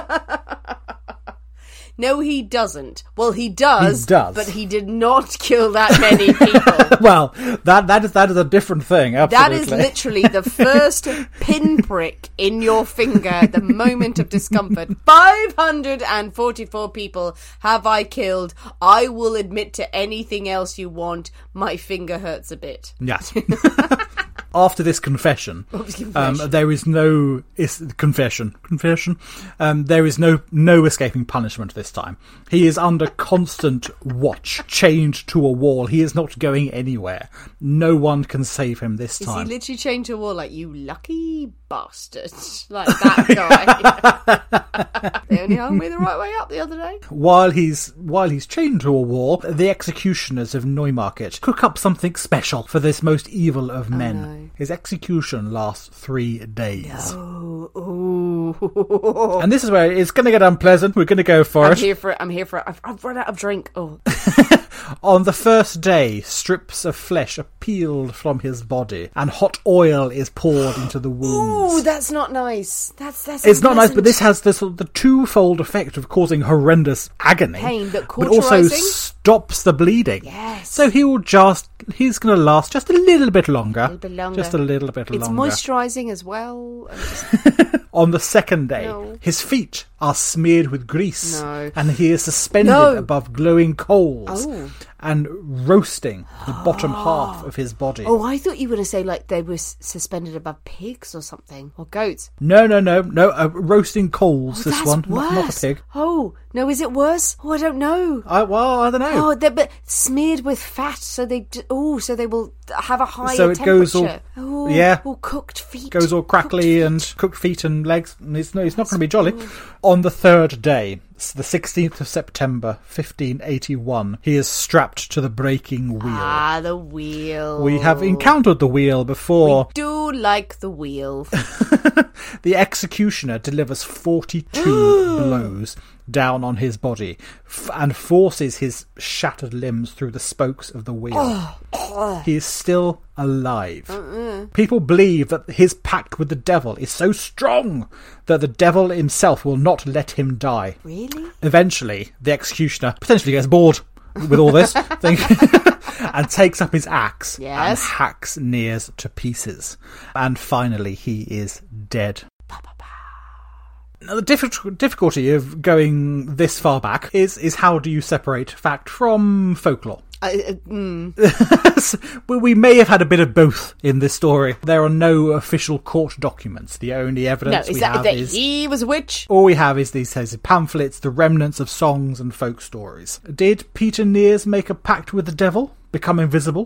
No, he doesn't. Well, he does, He does. but he did not kill that many people. Well, that that is that is a different thing, absolutely. That is literally the first pinprick in your finger, the moment of discomfort. five hundred forty-four people have I killed. I will admit to anything else you want. My finger hurts a bit. Yes. After this confession, confession? Um, there is no is, confession. Confession. Um, there is no no escaping punishment this time. He is under constant watch, chained to a wall. He is not going anywhere. No one can save him this Is time. he literally chained to a wall like, you lucky bastard? Like that guy. They only hung me the right way up the other day. While he's while he's chained to a wall, the executioners of Neumarket cook up something special for this most evil of men. no. His execution lasts three days. Oh, ooh. And this is where it's going to get unpleasant. We're going to go for I'm it. here for it. I'm here for it. I've, I've run out of drink. Oh. On the first day, strips of flesh are peeled from his body, and hot oil is poured into the wounds. Ooh, that's not nice. That's that's. It's not nice, but unpleasant. this has this the twofold effect of causing horrendous agony, Pain, but also cauterizing? stops the bleeding. Yes. So he will just he's going to last just a little bit longer, A little bit longer. just a little bit It's longer. moisturising as well. And just- On the second day, No. his feet are smeared with grease, No. and he is suspended No. above glowing coals Oh. and roasting the bottom half of his body. Oh, I thought you were going to say like they were s- suspended above pigs or something, or goats. No, no, no, no, uh, roasting coals, Oh, this that's one, worse. not, not a pig. Oh no, is it worse? Oh, I don't know. I, well, I don't know. Oh, they're but smeared with fat, so they d- oh, so they will have a higher So it temperature. goes all- oh, yeah. all cooked feet. Goes all crackly Cooked and feet. cooked feet and legs. And it's, no, it's not going to be jolly. On the third day, s- the sixteenth of September, fifteen eighty-one, he is strapped to the breaking wheel. Ah, the wheel. We have encountered the wheel before. Do like the wheel. The executioner delivers forty-two blows down on his body f- and forces his shattered limbs through the spokes of the wheel. He is still alive. People believe that his pact with the devil is so strong that the devil himself will not let him die. Really? Eventually, the executioner potentially gets bored with all this thing and takes up his axe Yes. and hacks Nears to pieces. And finally, he is dead. Now, the diffi- difficulty of going this far back is, is how do you separate fact from folklore? I, uh, mm. We we may have had a bit of both in this story. There are no official court documents. The only No, evidence is we that have that is... he was a witch? All we have is these says pamphlets, the remnants of songs and folk stories. Did Peter Nears make a pact with the devil, become invisible,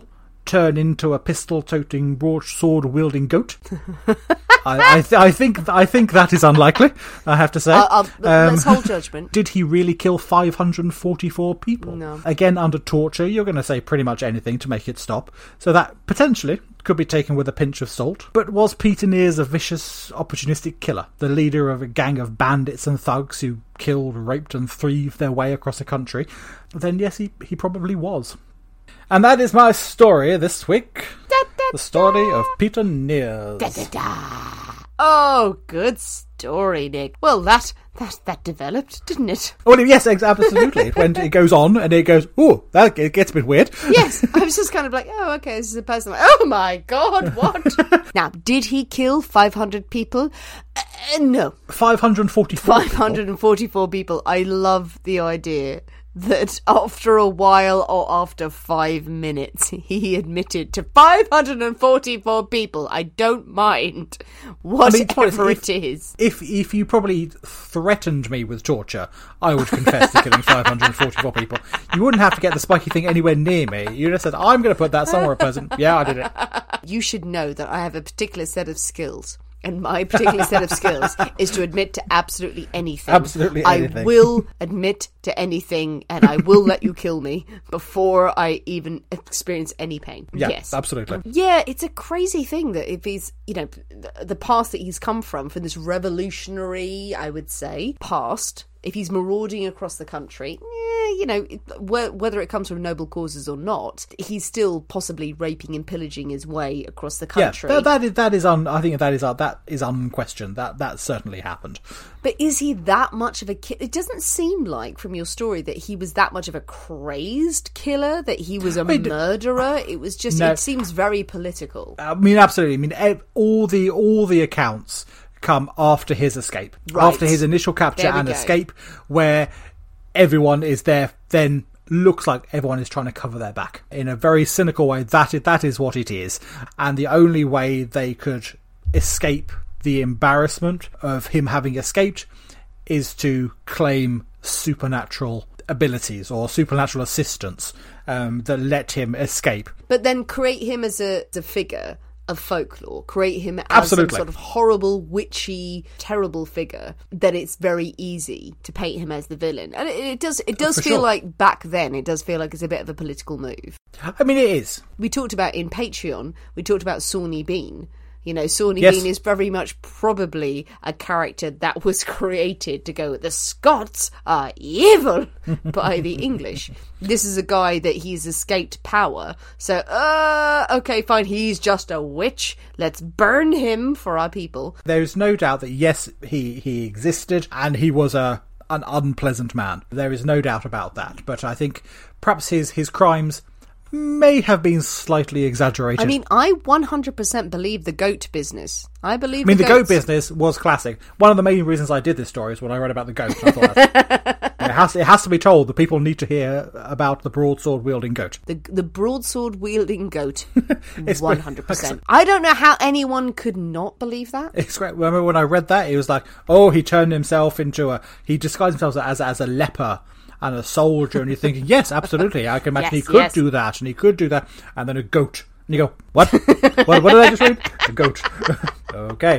turn into a pistol-toting, broadsword-wielding goat. I, I, th- I think I think that is unlikely, I have to say. Uh, uh, Um, let's hold judgment. Did he really kill five hundred forty-four people? No. Again, under torture, you're going to say pretty much anything to make it stop. So that, potentially, could be taken with a pinch of salt. But was Peter Nears a vicious, opportunistic killer? The leader of a gang of bandits and thugs who killed, raped and thieved their way across the country? Then yes, he, he probably was. And that is my story this week. Da, da, the story of Peter Nears. Da, da, da. Oh, good story, Nick. Well, that that that developed, didn't it? Well, yes, ex- absolutely. When it goes on and it goes, oh, that it gets a bit weird. Yes, I was just kind of like, oh, okay, this is a person. Like, oh my god, what? Now, did he kill five hundred people? Uh, no. five hundred forty-four five hundred forty-four people. I love the idea that after a while, or after five minutes, he admitted to five hundred forty-four people. I don't mind whatever I mean, it is. If if you probably threatened me with torture, I would confess to killing five hundred forty-four people. You wouldn't have to get the spiky thing anywhere near me. You just said, I'm going to put that somewhere pleasant. Yeah, I did it. You should know that I have a particular set of skills. And my particular set of skills is to admit to absolutely anything. Absolutely anything. I will admit to anything, and I will let you kill me before I even experience any pain. Yeah, yes, absolutely. Yeah, it's a crazy thing that if he's, you know, the past that he's come from, from this revolutionary, I would say, past, if he's marauding across the country, eh, you know, whether it comes from noble causes or not, he's still possibly raping and pillaging his way across the country. Yeah, that, that is, that is un, I think that is, uh, that is unquestioned. That, that certainly happened. But is he that much of a killer? It doesn't seem like, from your story, that he was that much of a crazed killer, that he was a I mean, murderer. It was just, no, it seems very political. I mean, absolutely. I mean, all the all the accounts come after his escape, right. After his initial capture and go. escape, where everyone is there, then looks like everyone is trying to cover their back in a very cynical way. That is, that is what it is, and the only way they could escape the embarrassment of him having escaped is to claim supernatural abilities or supernatural assistance um, that let him escape. But then create him as a, as a figure of folklore, create him as Absolutely. some sort of horrible, witchy, terrible figure, that it's very easy to paint him as the villain. And it, it does it does For feel sure. like back then, it does feel like it's a bit of a political move. I mean, it is. We talked about in Patreon, we talked about Sawney Bean. You know, Sawney Yes. Bean is very much probably a character that was created to go, the Scots are evil by the English. This is a guy that he's escaped power. So, uh, okay, fine, he's just a witch. Let's burn him for our people. There's no doubt that, yes, he, he existed and he was a an unpleasant man. There is no doubt about that. But I think perhaps his, his crimes may have been slightly exaggerated. I mean, I one hundred percent believe the goat business. I believe I mean, the, the goat goats. business was classic. One of the main reasons I did this story is when I read about the goat. I thought, that's, it, has, it has to be told. The people need to hear about the broadsword-wielding goat. The, the broadsword-wielding goat. It's one hundred percent. I don't know how anyone could not believe that. It's great. Remember when I read that? It was like, oh, he turned himself into a... He disguised himself as, as a leper and a soldier, and you're thinking, yes, absolutely, I can imagine Yes, he could yes. do that, and he could do that, and then a goat. And you go, what? what, what did I just read? A goat. Okay.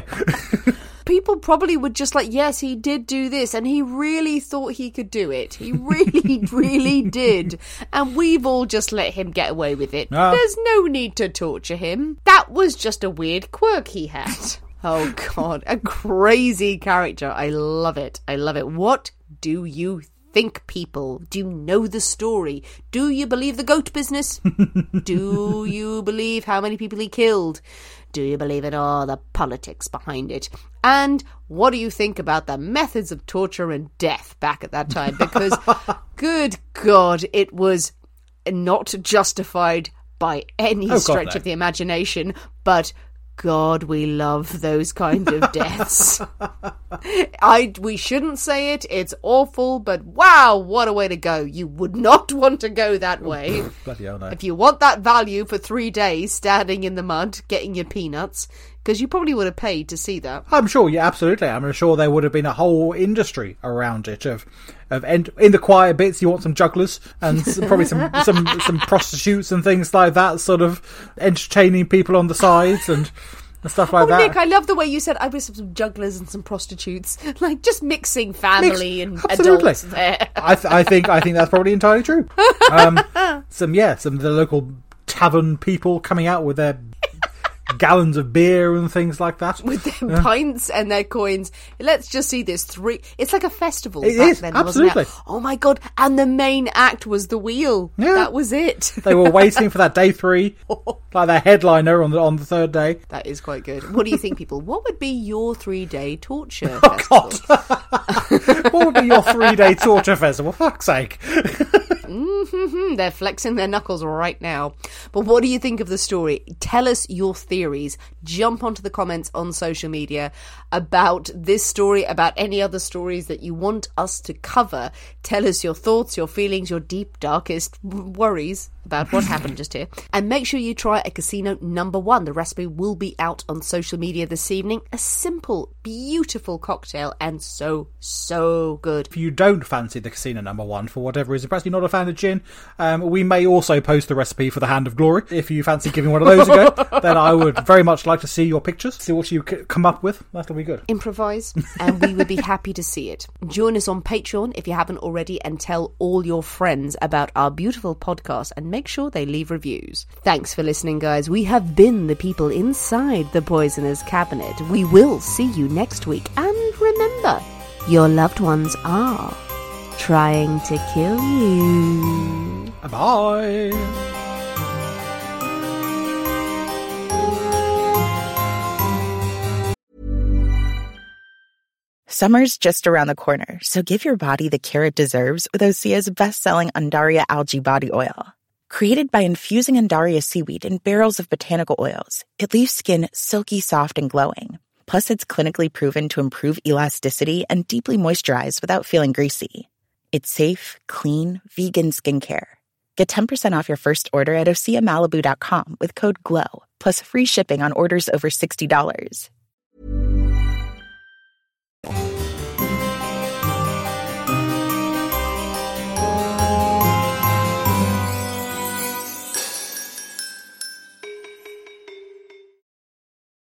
People probably would just like, yes, he did do this, and he really thought he could do it. He really, really did. And we've all just let him get away with it. Ah. There's no need to torture him. That was just a weird quirk he had. Oh, God. A crazy character. I love it. I love it. What do you think, people? Do you know the story? Do you believe the goat business? Do you believe how many people he killed? Do you believe in all the politics behind it? And what do you think about the methods of torture and death back at that time? Because, good God, it was not justified by any Oh, stretch God, no. of the imagination, but God, we love those kind of deaths. I we shouldn't say it, it's awful, but wow, what a way to go. You would not want to go that way. Bloody hell, no. If you want that value for three days standing in the mud, getting your peanuts, Because you probably would have paid to see that. I'm sure, yeah, absolutely. I'm sure there would have been a whole industry around it of, of en- in the quiet bits. You want some jugglers and some, probably some, some some prostitutes and things like that, sort of entertaining people on the sides and, and stuff like oh, that. Nick, I love the way you said I wish some jugglers and some prostitutes, like just mixing family Mix, and absolutely. adults there. I, th- I think I think that's probably entirely true. Um, some yeah, some of the local tavern people coming out with their gallons of beer and things like that. With their yeah. pints and their coins. Let's just see this three. It's like a festival. It back is, then, absolutely. Wasn't it? Oh my God. And the main act was the wheel. Yeah. That was it. They were waiting for that day three, like their headliner on the on the third day. That is quite good. What do you think, people? What would be your three-day torture Oh, festival? God. What would be your three-day torture festival? For fuck's sake. Mm-hmm. They're flexing their knuckles right now. But what do you think of the story? Tell us your theories. Jump onto the comments on social media about this story, about any other stories that you want us to cover. Tell us your thoughts, your feelings, your deep, darkest worries about what happened just here. And make sure you try a casino number one. The recipe will be out on social media this evening. A simple, beautiful cocktail and so, so good. If you don't fancy the casino number one for whatever reason, perhaps you're not a fan of gin, um, we may also post the recipe for the Hand of Glory. If you fancy giving one of those a go, then I would very much like to see your pictures, see what you c- come up with. That'll be good. Improvise, and we would be happy to see it. Join us on Patreon if you haven't already, and tell all your friends about our beautiful podcast, and make sure they leave reviews. Thanks for listening, guys. We have been the people inside the Poisoner's Cabinet. We will see you next week, and remember, your loved ones are trying to kill you. Bye. Summer's just around the corner, so give your body the care it deserves with Osea's best-selling Undaria Algae Body Oil. Created by infusing Undaria seaweed in barrels of botanical oils, it leaves skin silky soft and glowing. Plus, it's clinically proven to improve elasticity and deeply moisturize without feeling greasy. It's safe, clean, vegan skincare. Get ten percent off your first order at osea malibu dot com with code GLOW, plus free shipping on orders over sixty dollars.